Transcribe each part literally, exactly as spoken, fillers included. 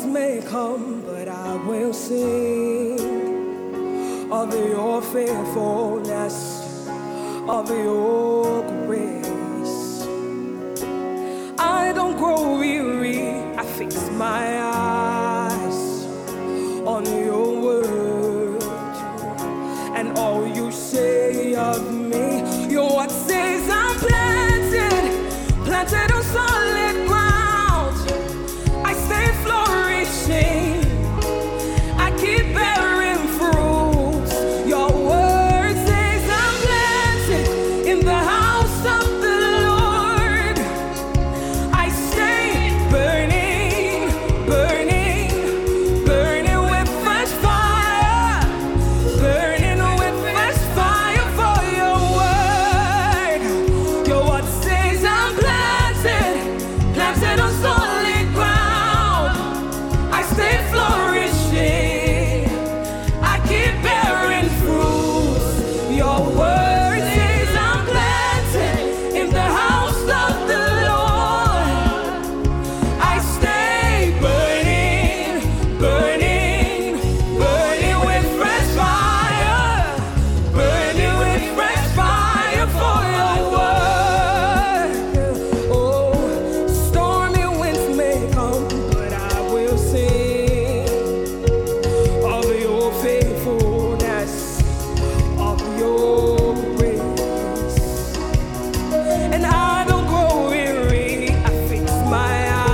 may come, but I will sing of your faithfulness, of your grace. I don't grow weary, I fix my eyes on your word, and all you say of me. Your word says I'm planted, planted on solid ground. I stay flourishing, I keep bearing fruits. Your word says I'm planted in the house of the Lord. I stay burning, burning, burning with fresh fire, burning with fresh fire for your word. Your word says I'm planted, planted on solid ground. I stay flourishing, I keep bearing fruits. Your word says I'm planted in the house of the Lord. I stay burning, burning, burning with fresh fire, burning with fresh fire for your word. Oh, stormy winds may come, but I will sing of your faithfulness, of your grace. And I don't grow weary, I fix my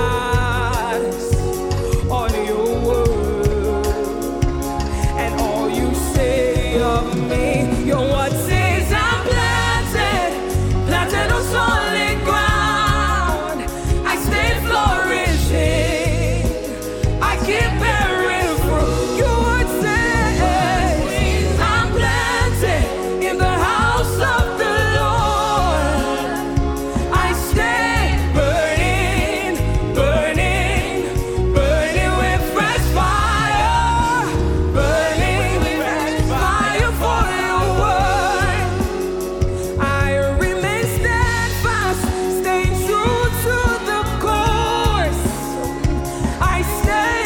eyes on your word, and all you say of me. Your word says I'm planted, planted on solid ground. I stay flourishing, I keep bearing fruit. Your word says I'm planted in the house of the Lord. I stay burning, burning, burning with fresh fire, burning with fresh fire for your word. I remain steadfast, stay true to the course. I stay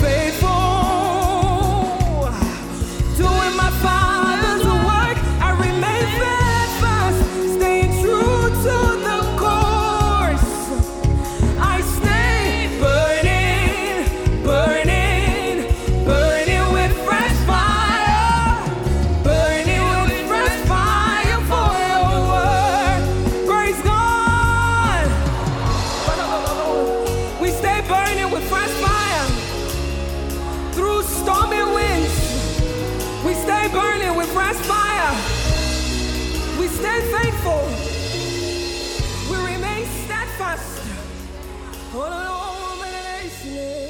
faithful, doing my Father's work. I remain steadfast, stay true to the course. I stay burning, burning, burning with fresh fire, burning with fresh fire for your word. Praise God. We stay burning with fresh fire through stormy winds. We stay burning with fresh fire. We stay faithful. We remain steadfast. Oh, no, no, no, no, no, no.